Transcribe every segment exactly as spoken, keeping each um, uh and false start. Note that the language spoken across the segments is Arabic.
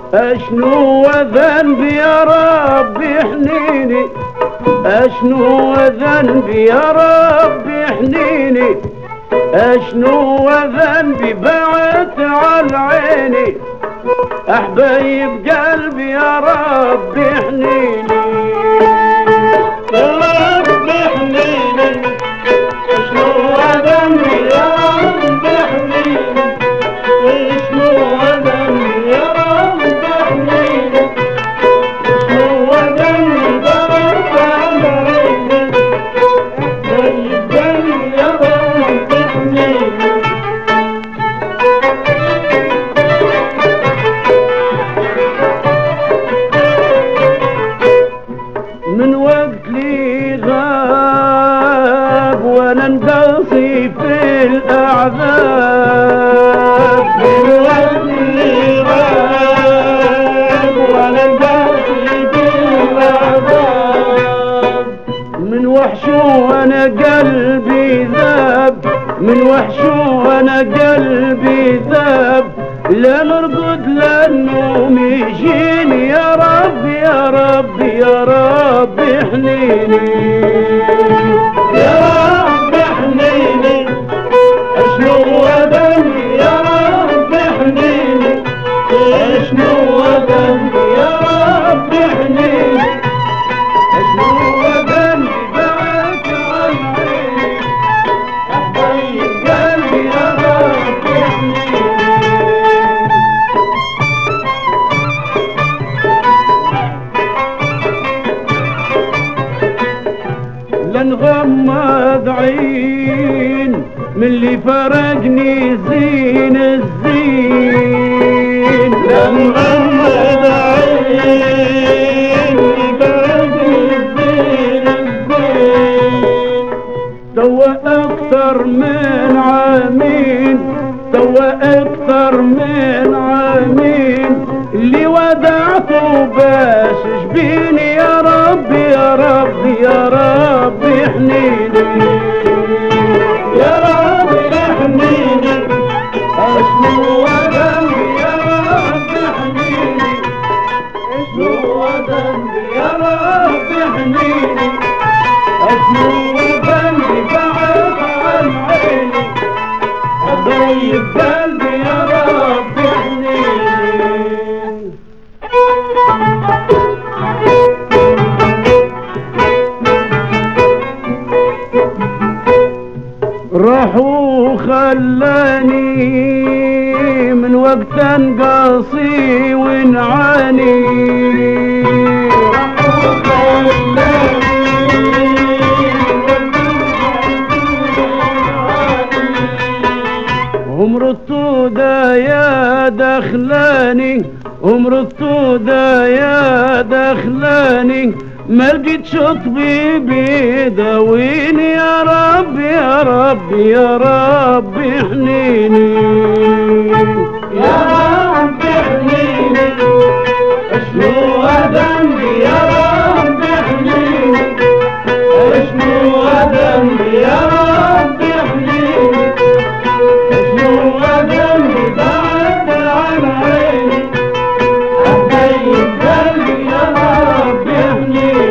اشنو ذنبي يا ربي حنيني، اشنو ذنبي يا ربي حنيني، اشنو ذنبي بعت على عيني، احبايب قلبي يا ربي حنيني يا ربي حنيني، اشنو ذنبي يا ربي حنيني، اشنو ذنبي يا ربي حنيني، اشنو ذنبي بعت على عيني، احبايب قلبي يا ربي حنيني. من وقت لي غاب وانا نقصي في الاعذاب، من وقت لي غاب وانا نقصي في الاعذاب، من وحشه وانا قلبي ذاب، من وحشه وانا قلبي ذاب، لا نرقد لا النوم يجيني يا ربي يا ربي يا ربي حنيني يا ربي حنيني، اشنو ذنبي يا ربي حنيني، اشنو ذنبي يا ربي حنيني، اشنو ذنبي بعت عن عيني، احبايب قلبي يا ربي حنيني. لنغمض عين من اللي فرقني زين الزين، لنغمض عين اللي فرقني زين الزين، توا اكثر من عامين، توا اكثر من عامين، اللي ودعته باش جبيني يا ربي يا ربي يا ربي حنيني يا ربي حنيني، اشنو ذنبي يا ربي حنيني، اشنو ذنبي يا ربي حنيني، اشنو ذنبي بعد عن عيني، حبايب قلبي يا ربي حنيني. راح وخلاني من وقت قاسي ونعاني، عمر الطودة يا دخلاني، عمر الطودة يا دخلاني، ما لقيت شطبي بيداويني يا ربي يا ربي يا ربي حنيني يا ربي حنيني، اشنو ذنبي يا ربي حنيني، اشنو ذنبي يا ربي حنيني، اشنو ذنبي بعد عن عيني، حبايب قلبي يا ربي حنيني.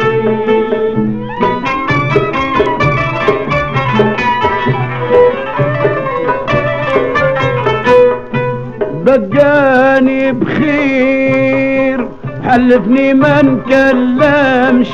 بقاني بخير، حلفني ما نكلمش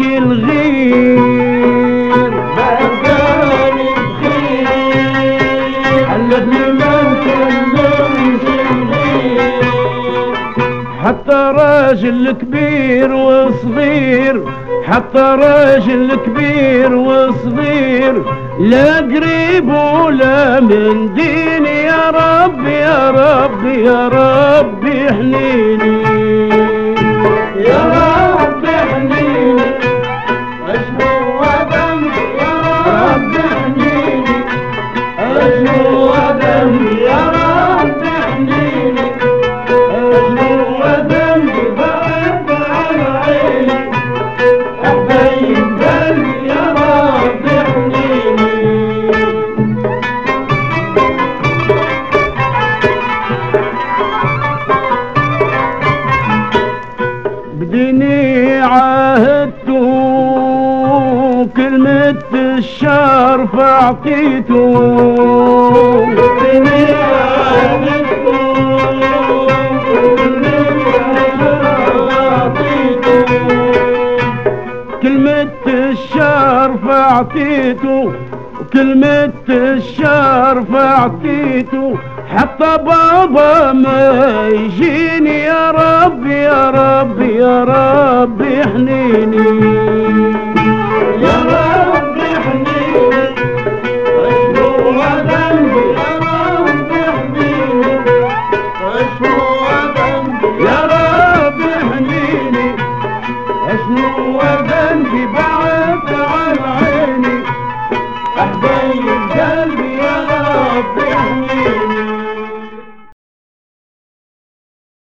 الغير، بقاني بخير، حلفني ما نكلمش الغير، حتى راجل كبير وصغير، حتى راجل كبير وصغير، لا قريب ولا من ديني يا ربي يا ربي يا ربي حنيني يا ربي حنيني، اشنو ذنبي يا ربي حنيني، اشنو ذنبي يا ربي حنيني، اشنو ذنبي بعد عن عيني، حبايب قلبي يا ربي حنيني. ديني عاهدته كلمة الشرف اعطيته ديني عاهدته كلمة الشرف اعطيته كلمة الشرف اعطيته حتى بابا ما يجيني يا رب يا رب يا رب يحنيني